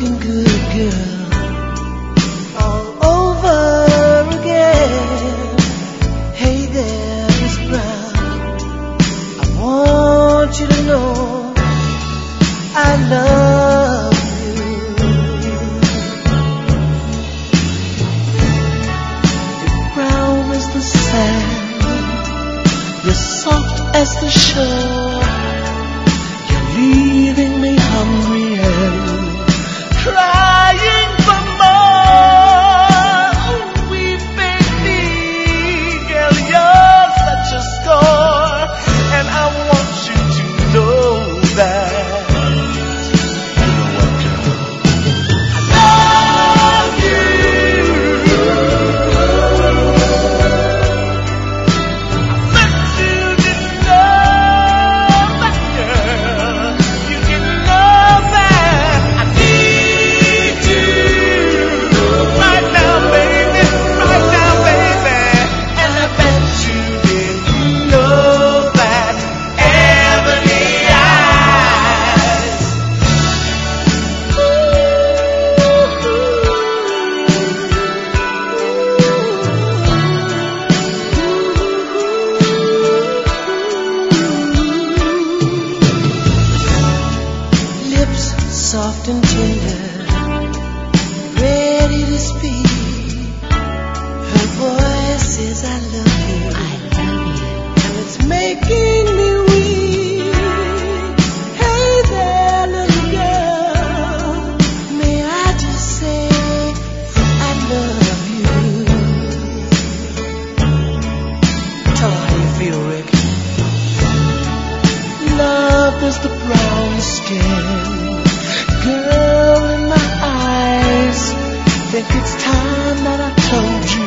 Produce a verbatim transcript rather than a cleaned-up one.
looking good, girl, all over again. Hey there, Miss Brown, I want you to know I love you. You're brown as the sand, you're soft as the shore. You're leaving me hungry and crying for more. Oh, weeping me, girl, you're such a score, and I want you to know that. You know what, girl? I love you. I want you to know that, girl. You can know that I need you right now, baby, right now, baby. And I bet you didn't know that, ebony eyes. Lips soft and tender, ready to speak. Her voice says I love you, I love you, and it's making me weak. Hey there, little girl, may I just say I love you. Tell her how you feel, Rick. Love is the brown skin, girl in my eyes. Think it's time that I told you